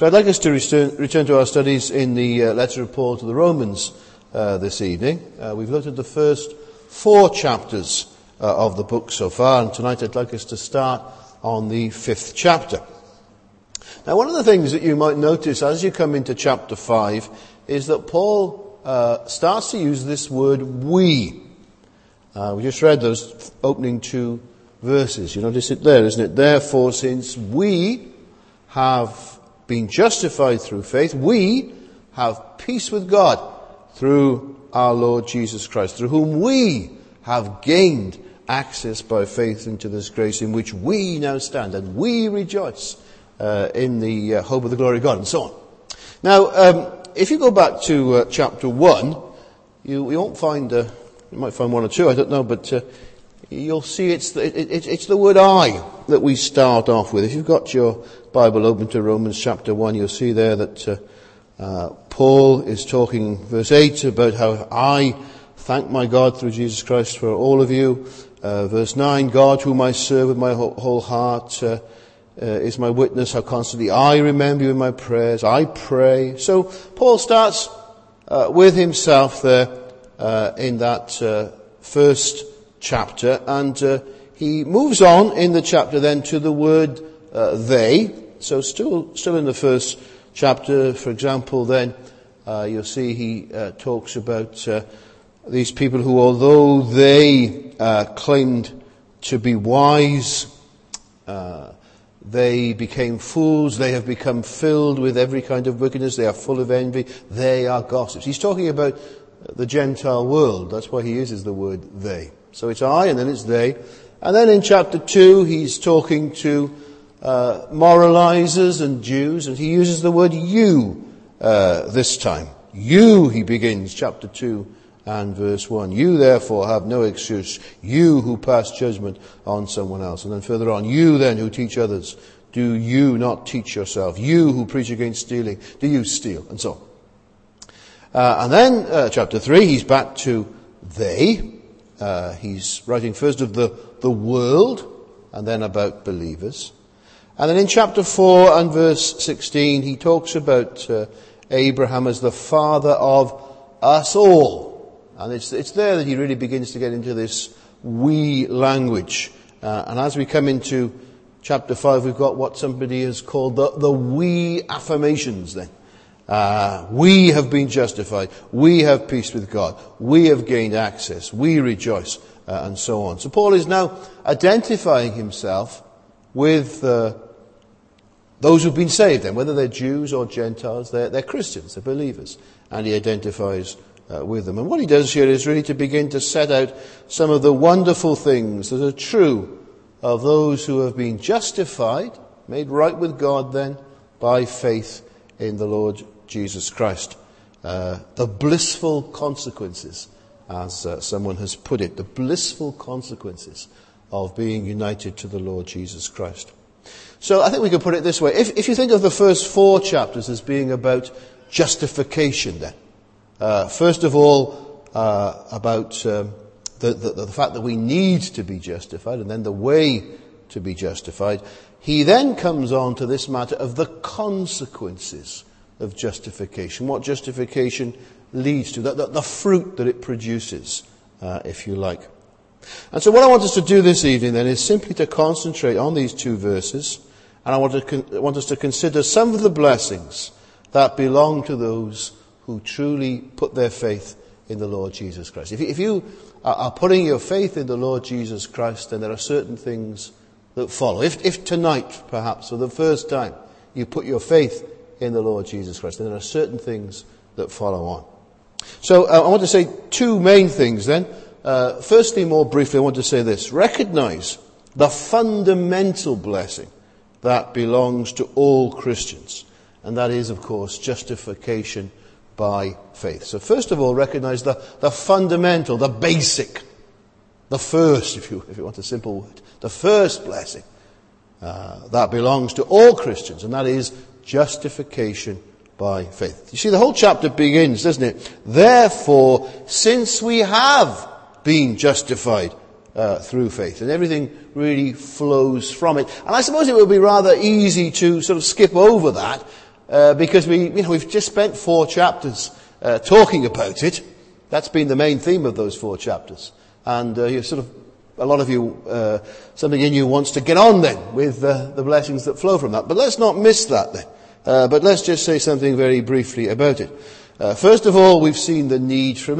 So I'd like us to return to our studies in the letter of Paul to the Romans this evening. We've looked at the first 4 chapters of the book so far, and tonight I'd like us to start on the 5th chapter. Now, one of the things that you might notice as you come into chapter 5 is that Paul starts to use this word we. We just read those opening 2 verses. You notice it there, isn't it? Therefore, since we have been justified through faith, we have peace with God through our Lord Jesus Christ, through whom we have gained access by faith into this grace in which we now stand, and we rejoice in the hope of the glory of God, and so on. Now, if you go back to chapter 1, you won't find, you might find 1 or 2, I don't know, but you'll see it's the word I that we start off with. If you've got your Bible open to Romans chapter 1, you'll see there that Paul is talking, verse 8, about how I thank my God through Jesus Christ for all of you. Verse 9, God whom I serve with my whole heart is my witness, how constantly I remember you in my prayers. I pray. So Paul starts with himself there in that first chapter, and he moves on in the chapter then to the word they. So still in the first chapter, for example, then you'll see he talks about these people who, although they claimed to be wise, they became fools. They have become filled with every kind of wickedness. They are full of envy. They are gossips. He's talking about the Gentile world. That's why he uses the word they. So it's I, and then it's they. And then in chapter 2, he's talking to moralizers and Jews, and he uses the word you this time. You, he begins, chapter 2 and verse 1. You therefore have no excuse, you who pass judgment on someone else. And then further on, you then who teach others, do you not teach yourself? You who preach against stealing, do you steal? And so on. And then chapter 3, he's back to they. He's writing first of the world and then about believers. And then in chapter 4 and verse 16, he talks about Abraham as the father of us all. And it's there that he really begins to get into this we language. And as we come into chapter 5, we've got what somebody has called the we affirmations then. We have been justified. We have peace with God. We have gained access. We rejoice, and so on. So Paul is now identifying himself with those who've been saved then, whether they're Jews or Gentiles, they're Christians, they're believers, and he identifies with them. And what he does here is really to begin to set out some of the wonderful things that are true of those who have been justified, made right with God then, by faith in the Lord Jesus Christ. The blissful consequences, as someone has put it, the blissful consequences of being united to the Lord Jesus Christ. So I think we could put it this way. If you think of the first 4 chapters as being about justification then, first of all, about the fact that we need to be justified, and then the way to be justified, he then comes on to this matter of the consequences of justification, what justification leads to, the fruit that it produces, if you like. And so what I want us to do this evening then is simply to concentrate on these 2 verses, and I want us to consider some of the blessings that belong to those who truly put their faith in the Lord Jesus Christ. If you are putting your faith in the Lord Jesus Christ, then there are certain things that follow. If tonight, perhaps, for the first time, you put your faith in the Lord Jesus Christ, then there are certain things that follow on. So I want to say 2 main things then. Firstly, more briefly, I want to say this. Recognize the fundamental blessing that belongs to all Christians. And that is, of course, justification by faith. So first of all, recognize the fundamental, the basic, the first, if you want a simple word, the first blessing that belongs to all Christians, and that is justification by faith. You see, the whole chapter begins, doesn't it? Therefore, since we have been justified through faith, and everything really flows from it. And I suppose it would be rather easy to sort of skip over that because we've just spent 4 chapters talking about it. That's been the main theme of those 4 chapters. And a lot of you, something in you wants to get on then with the blessings that flow from that. But let's not miss that then. But let's just say something very briefly about it. First of all, we've seen the need for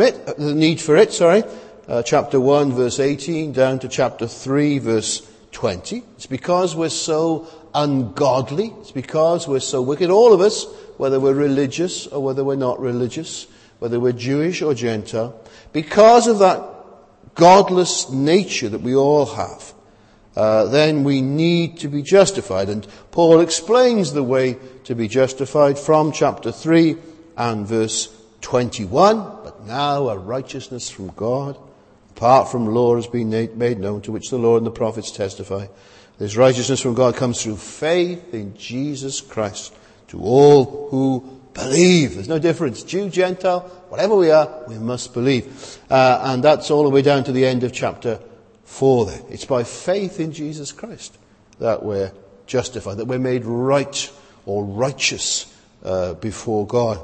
it. Chapter 1, verse 18, down to chapter 3, verse 20. It's because we're so ungodly. It's because we're so wicked. All of us, whether we're religious or whether we're not religious, whether we're Jewish or Gentile, because of that godless nature that we all have, then we need to be justified. And Paul explains the way to be justified from chapter 3 and verse 21. But now a righteousness from God, apart from law, has been made known, to which the Lord and the prophets testify. This righteousness from God comes through faith in Jesus Christ to all who believe. There's no difference. Jew, Gentile, whatever we are, we must believe. And that's all the way down to the end of chapter 4 there. It's by faith in Jesus Christ that we're justified, that we're made right or righteous before God.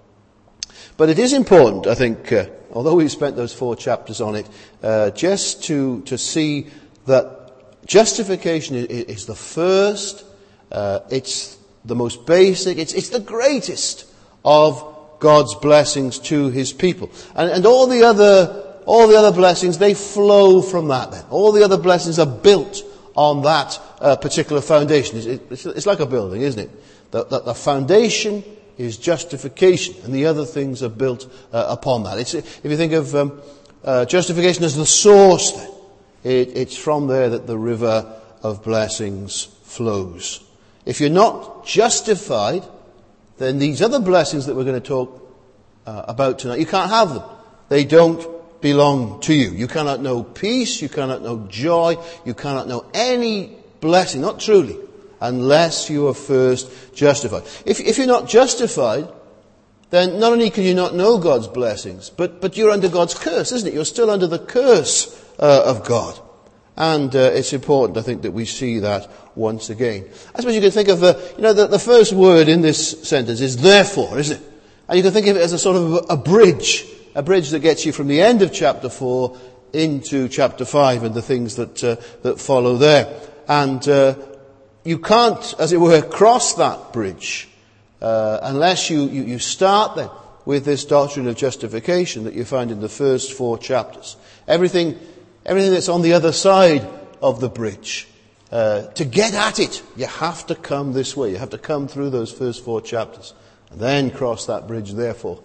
But it is important, I think, although we've spent those 4 chapters on it, just to see that justification is the first, it's the most basic, it's the greatest of God's blessings to His people. And all the other blessings, they flow from that then. All the other blessings are built on that particular foundation. It's like a building, isn't it? The foundation is justification, and the other things are built upon that. If you think of justification as the source, then it's from there that the river of blessings flows. If you're not justified, then these other blessings that we're going to talk about tonight, you can't have them. They don't belong to you. You cannot know peace, you cannot know joy, you cannot know any blessing, not truly, unless you are first justified. If you're not justified, then not only can you not know God's blessings, but you're under God's curse, isn't it? You're still under the curse of God. And it's important, I think, that we see that once again. I suppose you can think of the first word in this sentence is therefore, isn't it? And you can think of it as a sort of a bridge that gets you from the end of chapter 4 into chapter 5 and the things that follow there. And you can't, as it were, cross that bridge unless you start then with this doctrine of justification that you find in the first 4 chapters. Everything that's on the other side of the bridge. To get at it, you have to come this way. You have to come through those first 4 chapters and then cross that bridge, therefore,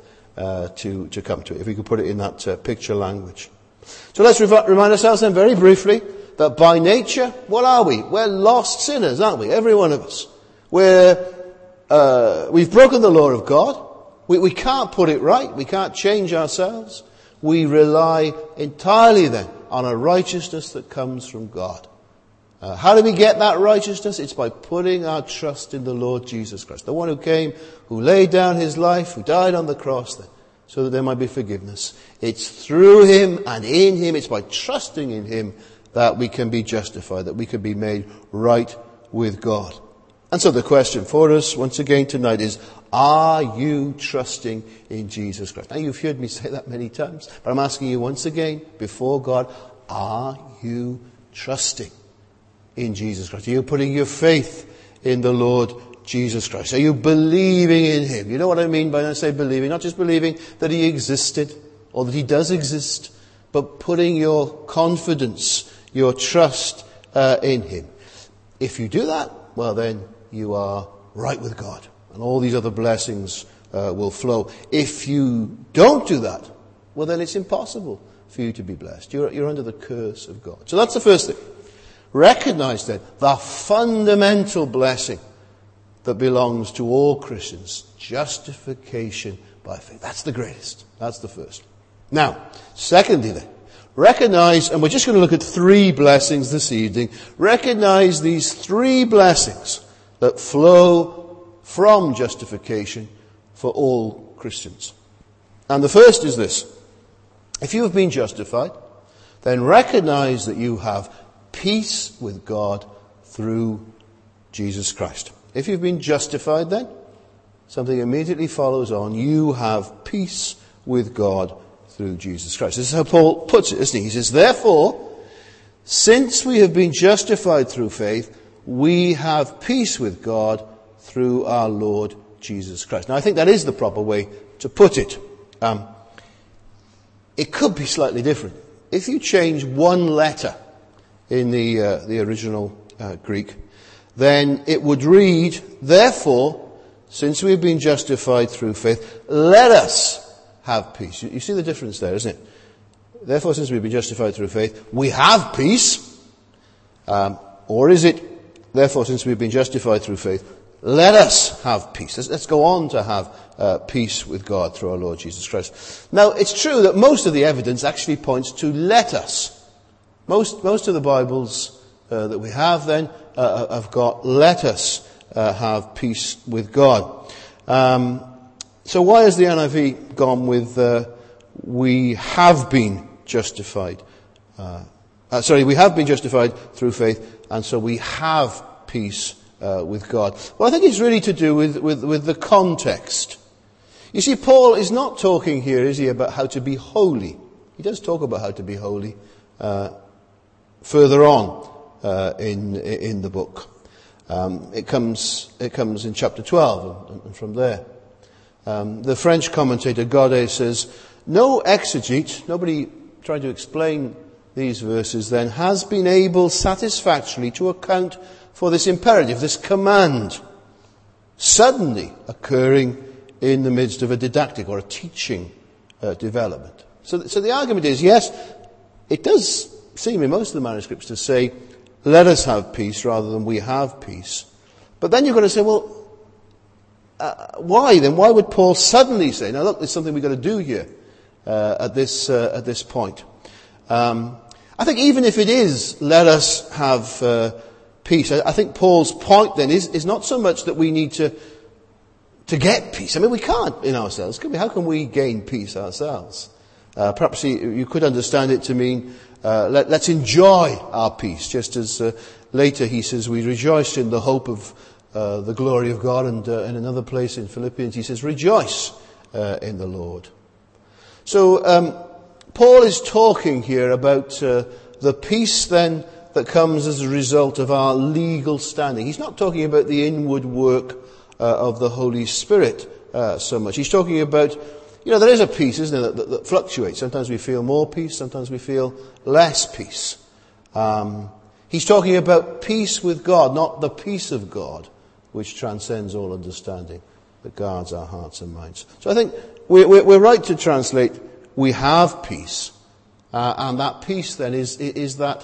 to come to it, if we could put it in that picture language. So let's remind ourselves then very briefly that by nature, what are we? We're lost sinners, aren't we? Every one of us. We've broken the law of God. We can't put it right. We can't change ourselves. We rely entirely then on a righteousness that comes from God. How do we get that righteousness? It's by putting our trust in the Lord Jesus Christ, the one who came, who laid down His life, who died on the cross then, so that there might be forgiveness. It's through Him and in Him, it's by trusting in Him that we can be justified, that we can be made right with God. And so the question for us once again tonight is, are you trusting in Jesus Christ? Now, you've heard me say that many times, but I'm asking you once again, before God, are you trusting in Jesus Christ? Are you putting your faith in the Lord Jesus Christ? Are you believing in Him? You know what I mean by when I say believing? Not just believing that He existed or that He does exist, but putting your confidence, your trust in Him. If you do that, well then you are right with God. And all these other blessings will flow. If you don't do that, well then it's impossible for you to be blessed. You're under the curse of God. So that's the first thing. Recognize then the fundamental blessing that belongs to all Christians. Justification by faith. That's the greatest. That's the first. Now, secondly then, recognize, and we're just going to look at 3 blessings this evening. Recognize these 3 blessings that flow from justification for all Christians. And the first is this. If you have been justified, then recognize that you have peace with God through Jesus Christ. If you've been justified then, something immediately follows on. You have peace with God through Jesus Christ. This is how Paul puts it, isn't he? He says, therefore, since we have been justified through faith, we have peace with God through our Lord Jesus Christ. Now, I think that is the proper way to put it. It could be slightly different. If you change one letter in the original Greek, then it would read, therefore, since we've been justified through faith, let us have peace. You see the difference there, isn't it? Therefore, since we've been justified through faith, we have peace. Or is it, therefore, since we've been justified through faith, let us have peace. Let's go on to have peace with God through our Lord Jesus Christ. Now, it's true that most of the evidence actually points to let us. Most of the Bibles that we have then have got let us have peace with God. So why has the NIV gone with we have been justified? We have been justified through faith, and so we have peace with God. Well, I think it's really to do with the context. You see, Paul is not talking here, is he, about how to be holy. He does talk about how to be holy further on in the book. It comes in chapter 12 and from there. The French commentator Godet says, no exegete, nobody trying to explain these verses then, has been able satisfactorily to account for this imperative, this command, suddenly occurring in the midst of a didactic or a teaching development. So the argument is, yes, it does seem in most of the manuscripts to say, let us have peace rather than we have peace. But then you're going to say, well, why then? Why would Paul suddenly say, now look, there's something we've got to do here at this point. I think even if it is, let us have peace, I think Paul's point then is not so much that we need to get peace. I mean, we can't in ourselves, can we? How can we gain peace ourselves? Perhaps you could understand it to mean let's enjoy our peace, just as later he says we rejoice in the hope of the glory of God, and in another place in Philippians he says rejoice in the Lord. So Paul is talking here about the peace then that comes as a result of our legal standing. He's not talking about the inward work of the Holy Spirit so much. He's talking about, there is a peace, isn't there, that fluctuates. Sometimes we feel more peace, sometimes we feel less peace. He's talking about peace with God, not the peace of God, which transcends all understanding, that guards our hearts and minds. So I think we're right to translate, we have peace. And that peace then is that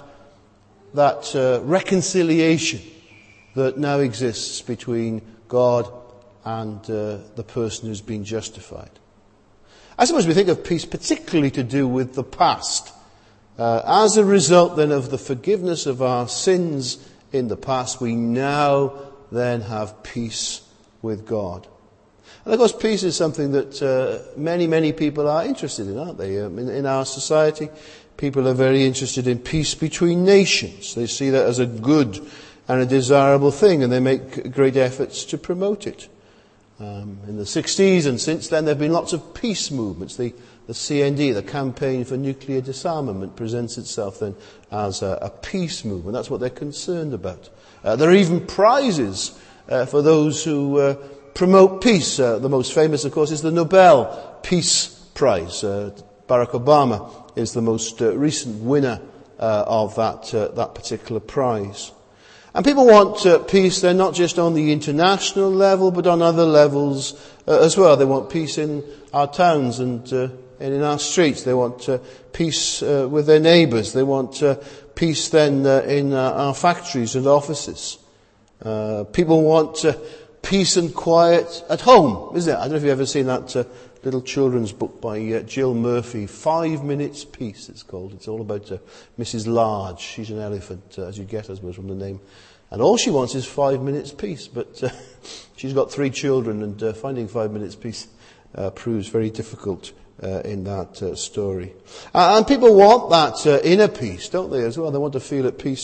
reconciliation that now exists between God and the person who's been justified. I suppose we think of peace particularly to do with the past. As a result then of the forgiveness of our sins in the past, we now then have peace with God. And of course, peace is something that many people are interested in, aren't they? In our society, people are very interested in peace between nations. They see that as a good and a desirable thing, and they make great efforts to promote it. In the 60s and since then, there have been lots of peace movements. The CND, the Campaign for Nuclear Disarmament, presents itself then as a peace movement. That's what they're concerned about. There are even prizes for those who promote peace. The most famous, of course, is the Nobel Peace Prize. Barack Obama is the most recent winner of that particular prize. And people want peace then not just on the international level, but on other levels as well. They want peace in our towns and in our streets. They want peace with their neighbours. They want peace then in our factories and offices. People want peace and quiet at home, isn't it? I don't know if you've ever seen that little children's book by Jill Murphy, 5 Minutes Peace it's called. It's all about Mrs. Large. She's an elephant, as you get, I suppose, from the name. And all she wants is 5 minutes peace. But she's got 3 children, and finding 5 minutes peace proves very difficult in that story. And people want that inner peace, don't they, as well? They want to feel at peace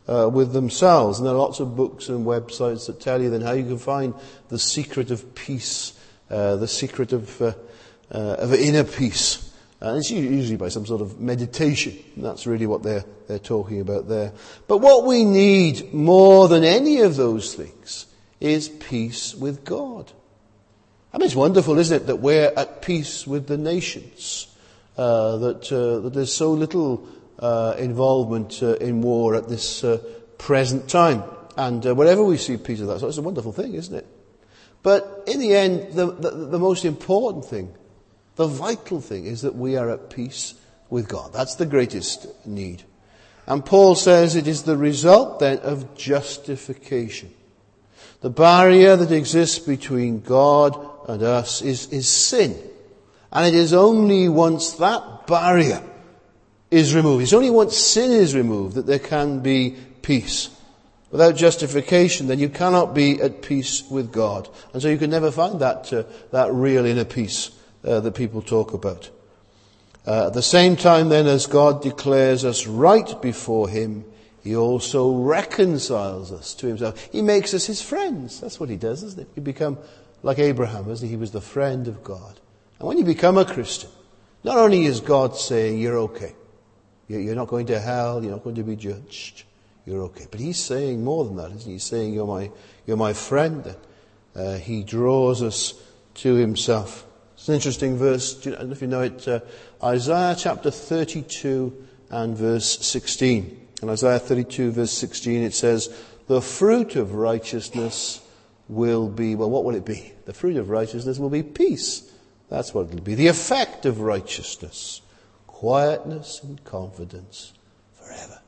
with themselves. And there are lots of books and websites that tell you then how you can find the secret of peace, the secret of inner peace. And it's usually by some sort of meditation. And that's really what they're talking about there. But what we need more than any of those things is peace with God. I mean, it's wonderful, isn't it, that we're at peace with the nations, that there's so little involvement in war at this present time. And whenever we see peace of that sort, it's a wonderful thing, isn't it? But in the end, the most important thing, the vital thing, is that we are at peace with God. That's the greatest need. And Paul says it is the result then of justification. The barrier that exists between God and us is sin. And it is only once that barrier is removed, it's only once sin is removed, that there can be peace. Without justification, then you cannot be at peace with God. And so you can never find that real inner peace that people talk about. At the same time then, as God declares us right before Him, He also reconciles us to Himself. He makes us His friends. That's what He does, isn't it? We become like Abraham, isn't he? He was the friend of God. And when you become a Christian, not only is God saying you're okay, you're not going to hell, you're not going to be judged, you're okay. But He's saying more than that, isn't He? He's saying you're my friend. He draws us to Himself. It's an interesting verse. I don't know if you know it. Isaiah chapter 32 and verse 16. In Isaiah 32 verse 16 it says, the fruit of righteousness will be, well, what will it be? The fruit of righteousness will be peace. That's what it will be. The effect of righteousness, quietness and confidence forever.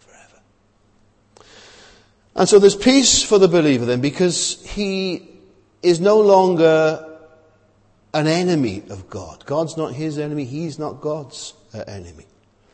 And so there's peace for the believer then, because he is no longer an enemy of God. God's not his enemy. He's not God's enemy.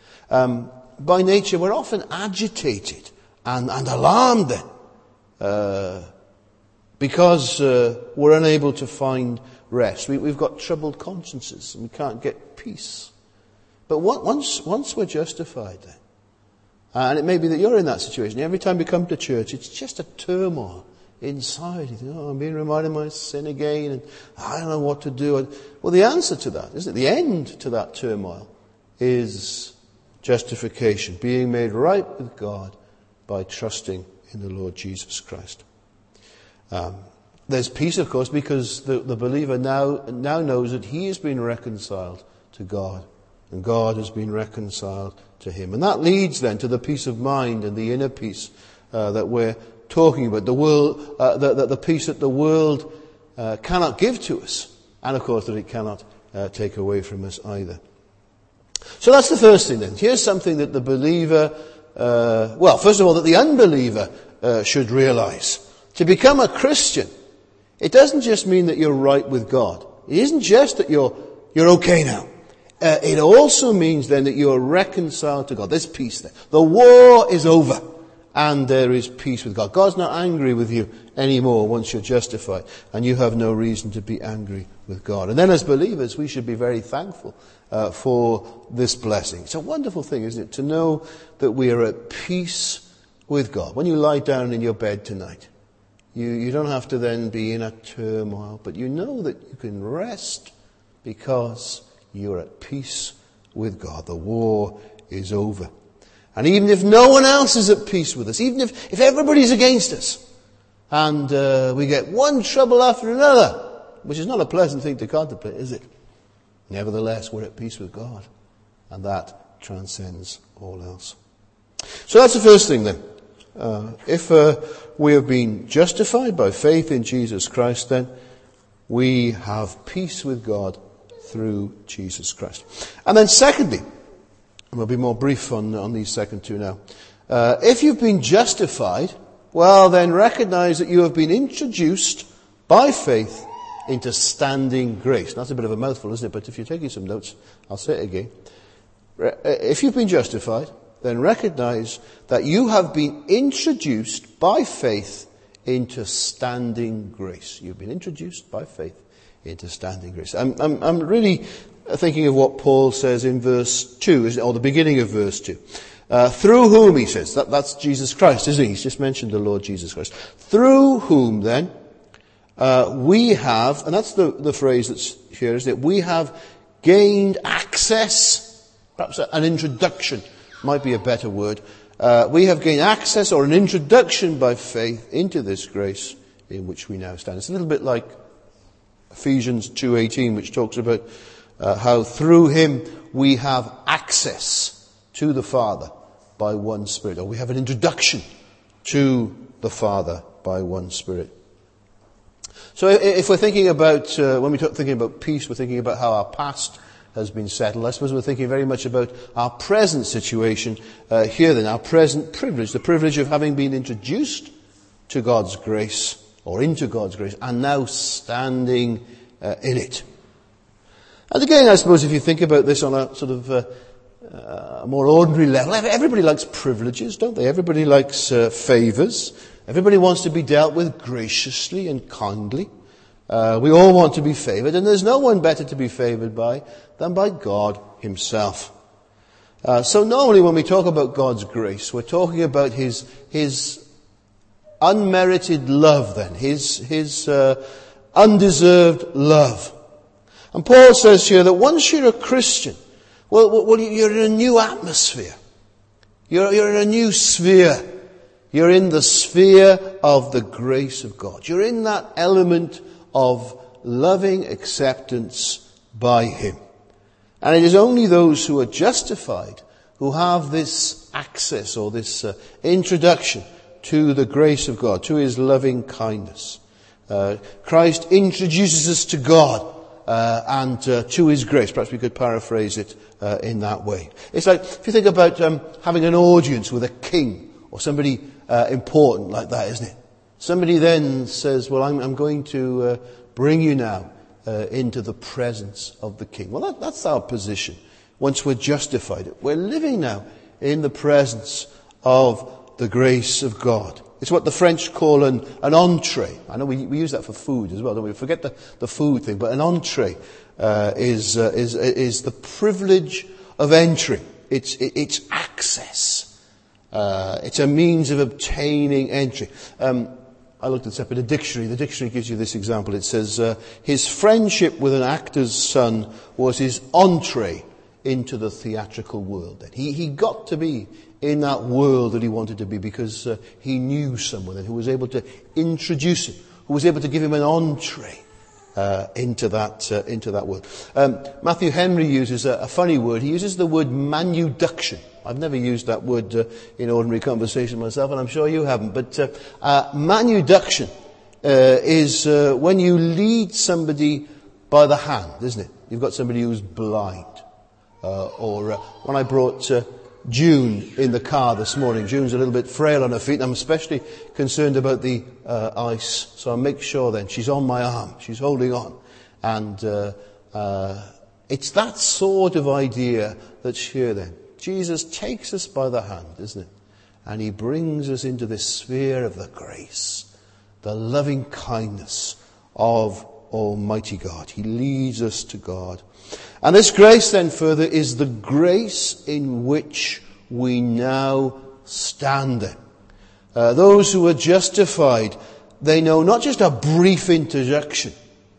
By nature, we're often agitated and alarmed then, because we're unable to find rest. We've got troubled consciences and we can't get peace. But once we're justified then, and it may be that you're in that situation. Every time you come to church, it's just a turmoil inside. You think, I'm being reminded of my sin again, and I don't know what to do. Well, the answer to that, isn't it? The end to that turmoil is justification, being made right with God by trusting in the Lord Jesus Christ. There's peace, of course, because the believer now knows that he has been reconciled to God, and God has been reconciled to him. And that leads then to the peace of mind and the inner peace that we're talking about. The peace that the world cannot give to us, and of course that it cannot take away from us either. So that's the first thing then. Here's something that the believer, first of all, that the unbeliever should realize. To become a Christian, it doesn't just mean that you're right with God. It isn't just that you're okay now. It also means then that you are reconciled to God. There's peace there. The war is over and there is peace with God. God's not angry with you anymore once you're justified, and you have no reason to be angry with God. And then as believers, we should be very thankful for this blessing. It's a wonderful thing, isn't it, to know that we are at peace with God. When you lie down in your bed tonight, you don't have to then be in a turmoil, but you know that you can rest because you're at peace with God. The war is over. And even if no one else is at peace with us, even if everybody's against us, and we get one trouble after another, which is not a pleasant thing to contemplate, is it? Nevertheless, we're at peace with God. And that transcends all else. So that's the first thing then. If we have been justified by faith in Jesus Christ, then we have peace with God through Jesus Christ. And then secondly, and we'll be more brief on these second two now. If you've been justified, well then recognize that you have been introduced by faith into standing grace. That's a bit of a mouthful, isn't it? But if you're taking some notes, I'll say it again. If you've been justified, then recognize that you have been introduced by faith into standing grace. You've been introduced by faith into standing grace. I'm really thinking of what Paul says in verse 2, or the beginning of verse 2. Through whom, he says, that's Jesus Christ, isn't he? He's just mentioned the Lord Jesus Christ. Through whom then, we have, and that's the phrase that's here, isn't it? We have gained access, perhaps an introduction might be a better word. We have gained access or an introduction by faith into this grace in which we now stand. It's a little bit like Ephesians 2:18, which talks about how through him we have access to the Father by one Spirit, or we have an introduction to the Father by one Spirit. So if we're thinking about, when we're thinking about peace, we're thinking about how our past has been settled. I suppose we're thinking very much about our present situation here then, our present privilege, the privilege of having been introduced to God's grace, or into God's grace, and now standing in it. And again, I suppose if you think about this on a sort of a more ordinary level, everybody likes privileges, don't they? Everybody likes favours. Everybody wants to be dealt with graciously and kindly. We all want to be favoured, and there's no one better to be favoured by than by God himself. So normally when we talk about God's grace, we're talking about his unmerited love then, his undeserved love. And Paul says here that once you're a Christian, well, you're in a new atmosphere. You're in a new sphere. You're in the sphere of the grace of God. You're in that element of loving acceptance by him. And it is only those who are justified who have this access or this introduction to the grace of God, to his loving kindness. Christ introduces us to God and to his grace. Perhaps we could paraphrase it in that way. It's like if you think about having an audience with a king or somebody important like that, isn't it? Somebody then says, well, I'm going to bring you now into the presence of the king. Well, that's our position. Once we're justified, we're living now in the presence of the grace of God. It's what the French call an entree. I know we use that for food as well, don't we? Forget the food thing, but an entree is the privilege of entry. It's access. It's a means of obtaining entry. I looked this up in a dictionary. The dictionary gives you this example. It says, his friendship with an actor's son was his entree into the theatrical world. He got to be in that world that he wanted to be because he knew someone who was able to introduce him, who was able to give him an entree into that world. Matthew Henry uses a funny word. He uses the word manuduction. I've never used that word in ordinary conversation myself, and I'm sure you haven't. But manuduction is when you lead somebody by the hand, isn't it? You've got somebody who's blind. Or when I brought June in the car this morning, June's a little bit frail on her feet. I'm especially concerned about the ice, so I make sure then she's on my arm, she's holding on, and it's that sort of idea that's here then. Jesus takes us by the hand, isn't it? And he brings us into this sphere of the grace, the loving kindness of Almighty God. He leads us to God. And this grace then further is the grace in which we now stand in. Those who are justified, they know not just a brief introduction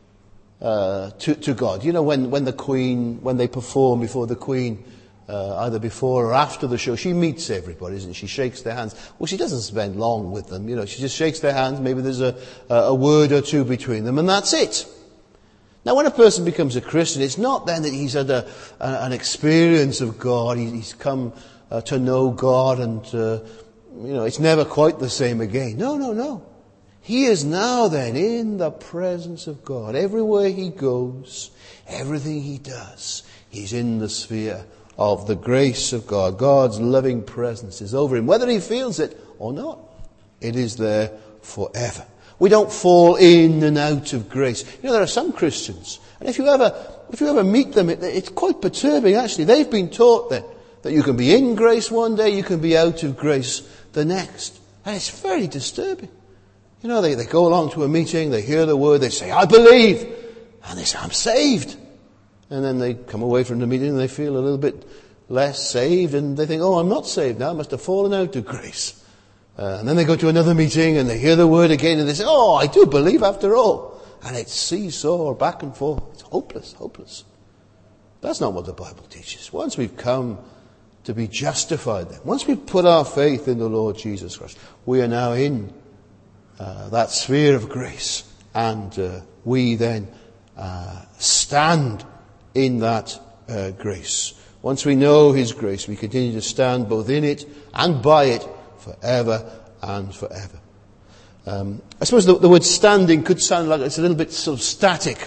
to God. You know, when they perform before the Queen, either before or after the show, she meets everybody, isn't she? She shakes their hands. Well, she doesn't spend long with them, you know. She just shakes their hands. Maybe there's a word or two between them, and that's it. Now, when a person becomes a Christian, it's not then that he's had an experience of God. He's come to know God, and it's never quite the same again. No. He is now then in the presence of God. Everywhere he goes, everything he does, he's in the sphere of the grace of God. God's loving presence is over him. Whether he feels it or not, it is there forever. We don't fall in and out of grace. You know, there are some Christians, and if you ever meet them, it's quite perturbing actually. They've been taught that you can be in grace one day, you can be out of grace the next. And it's very disturbing. You know, they go along to a meeting, they hear the word, they say, I believe, and they say, I'm saved. And then they come away from the meeting and they feel a little bit less saved, and they think, oh, I'm not saved now, I must have fallen out of grace. And then they go to another meeting and they hear the word again and they say, oh, I do believe after all. And it's seesaw back and forth. It's hopeless. That's not what the Bible teaches. Once we've come to be justified then, once we've put our faith in the Lord Jesus Christ, we are now in that sphere of grace. And we then stand in that grace. Once we know His grace, we continue to stand both in it and by it forever and forever. I suppose the word standing could sound like it's a little bit sort of static.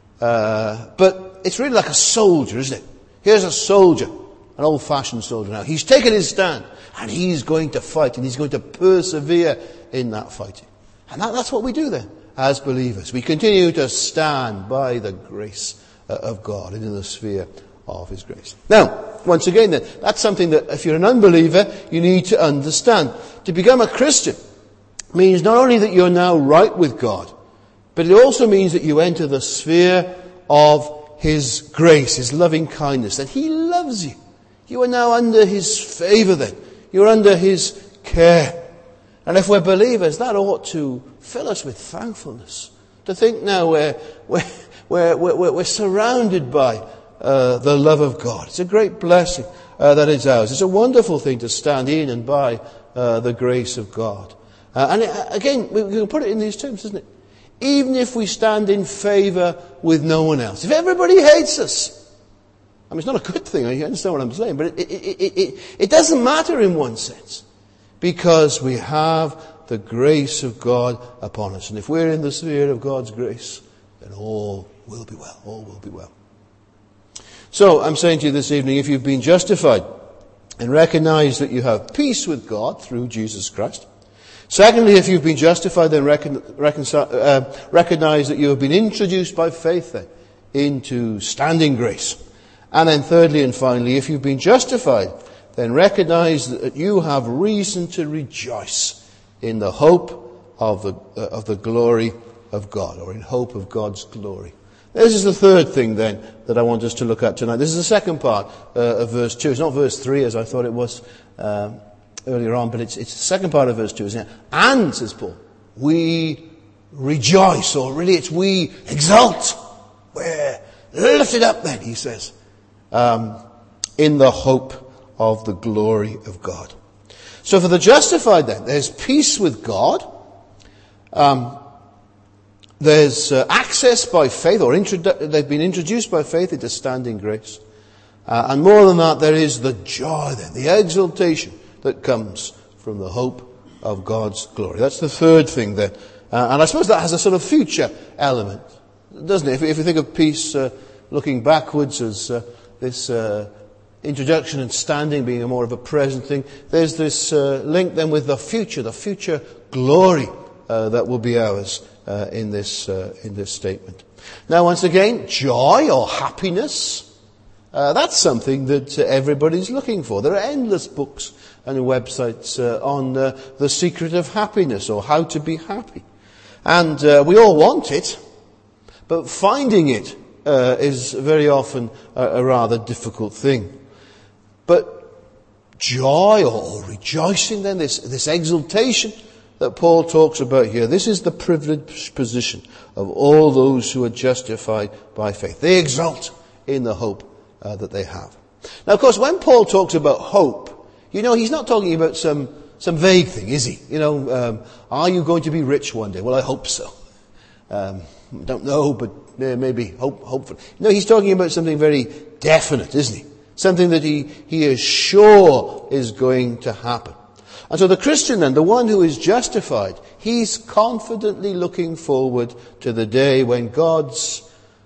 But it's really like a soldier, isn't it? Here's a soldier, an old-fashioned soldier now. He's taken his stand and he's going to fight and he's going to persevere in that fighting. And that's what we do then as believers. We continue to stand by the grace of God and in the sphere of His grace. Now, once again then, that's something that if you're an unbeliever, you need to understand. To become a Christian means not only that you're now right with God, but it also means that you enter the sphere of His grace, His loving kindness, that He loves you. You are now under His favour then. You're under His care. And if we're believers, that ought to fill us with thankfulness. To think now we're surrounded by the love of God. It's a great blessing that is ours. It's a wonderful thing to stand in and by the grace of God. Again, we can put it in these terms, isn't it? Even if we stand in favour with no one else. If everybody hates us. I mean, it's not a good thing, you understand what I'm saying, but it doesn't matter in one sense. Because we have the grace of God upon us. And if we're in the sphere of God's grace, then all will be well. All will be well. So, I'm saying to you this evening, if you've been justified and recognize that you have peace with God through Jesus Christ. Secondly, if you've been justified, then recognize that you have been introduced by faith then into standing grace. And then thirdly and finally, if you've been justified, then recognize that you have reason to rejoice in the hope of the glory of God, or in hope of God's glory. This is the third thing then that I want us to look at tonight. This is the second part of verse 2. It's not verse 3 as I thought it was earlier on, but it's the second part of verse 2, isn't it? And, says Paul, we rejoice, or really it's we exult. We're lifted up then, he says, in the hope of the glory of God. So for the justified then, there's peace with God. There's access by faith, or they've been introduced by faith into standing grace. And more than that, there is the joy then, the exultation that comes from the hope of God's glory. That's the third thing then. And I suppose that has a sort of future element, doesn't it? If you think of peace looking backwards as this introduction and standing being a more of a present thing, there's this link then with the future glory that will be ours in this statement. Now, once again, joy or happiness, that's something that everybody's looking for. There are endless books and websites on the secret of happiness, or how to be happy. And we all want it, but finding it is very often a rather difficult thing. But joy or rejoicing then, this exultation that Paul talks about here, this is the privileged position of all those who are justified by faith. They exult in the hope that they have. Now, of course, when Paul talks about hope, he's not talking about some vague thing, is he? Are you going to be rich one day? Well, I hope so. Don't know, but maybe hopefully. No, he's talking about something very definite, isn't he? Something that he is sure is going to happen. And so the Christian then, the one who is justified, he's confidently looking forward to the day when God's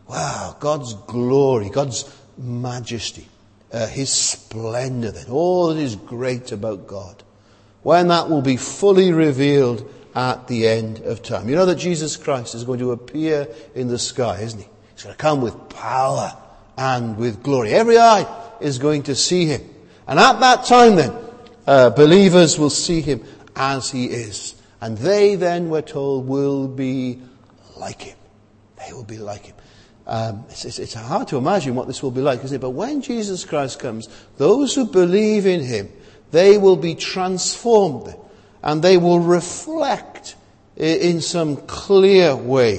glory, God's majesty, His splendor then, all that is great about God, when that will be fully revealed at the end of time. You know that Jesus Christ is going to appear in the sky, isn't he? He's going to come with power and with glory. Every eye is going to see Him. And at that time then, believers will see Him as He is. And they then, we're told, will be like Him. They will be like Him. It's hard to imagine what this will be like, isn't it? But when Jesus Christ comes, those who believe in him, they will be transformed and they will reflect in some clear way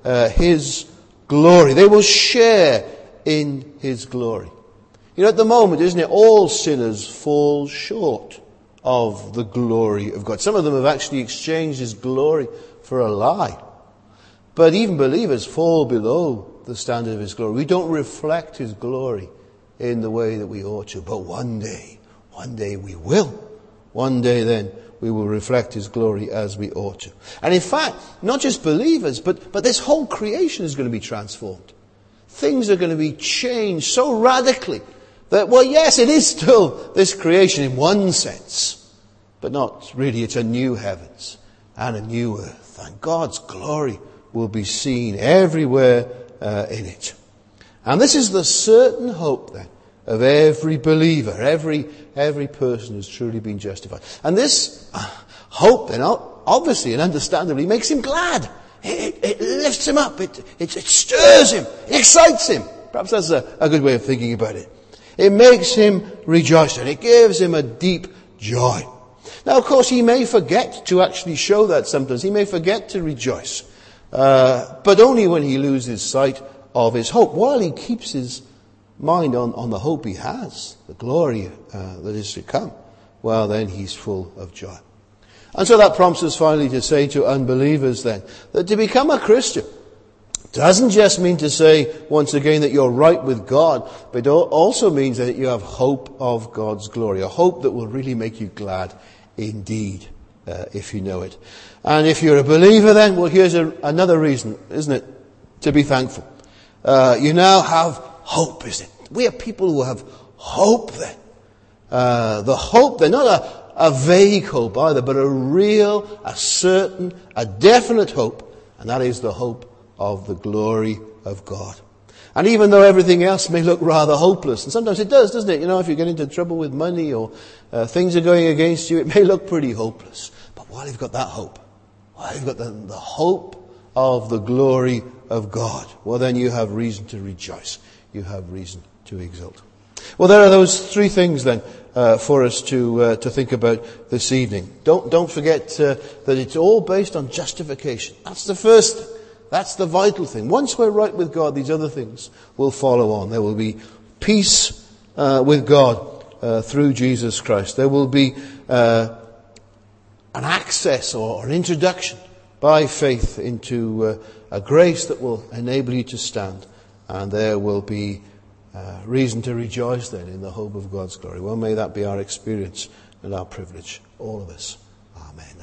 his glory. They will share in his glory. At the moment, isn't it, all sinners fall short of the glory of God. Some of them have actually exchanged his glory for a lie. But even believers fall below the standard of his glory. We don't reflect his glory in the way that we ought to. But one day we will. One day then we will reflect his glory as we ought to. And in fact, not just believers, but this whole creation is going to be transformed. Things are going to be changed so radically that, well, yes, it is still this creation in one sense, but not really. It's a new heavens and a new earth. And God's glory will be seen everywhere in it. And this is the certain hope then of every believer, every person who's truly been justified. And this hope then, obviously and understandably, makes him glad. It lifts him up. It stirs him. It excites him. Perhaps that's a good way of thinking about it. It makes him rejoice and it gives him a deep joy. Now, of course, he may forget to actually show that sometimes. He may forget to rejoice. But only when he loses sight of his hope. While he keeps his mind on the hope he has, the glory that is to come, well, then he's full of joy. And so that prompts us finally to say to unbelievers then, that to become a Christian doesn't just mean to say, once again, that you're right with God, but it also means that you have hope of God's glory, a hope that will really make you glad indeed, if you know it. And if you're a believer then, well, here's another reason, isn't it, to be thankful. You now have hope, isn't it? We are people who have hope then. The hope, they're not a vague hope either, but a real, a certain, a definite hope, and that is the hope of the glory of God. And even though everything else may look rather hopeless, and sometimes it does, doesn't it? If you get into trouble with money or things are going against you, it may look pretty hopeless. But while you've got that hope, while you've got the hope of the glory of God, well, then you have reason to rejoice. You have reason to exult. Well, there are those three things then for us to think about this evening. Don't forget that it's all based on justification. That's the first thing. That's the vital thing. Once we're right with God, these other things will follow on. There will be peace with God through Jesus Christ. There will be an access or an introduction by faith into a grace that will enable you to stand. And there will be reason to rejoice then in the hope of God's glory. Well, may that be our experience and our privilege, all of us. Amen.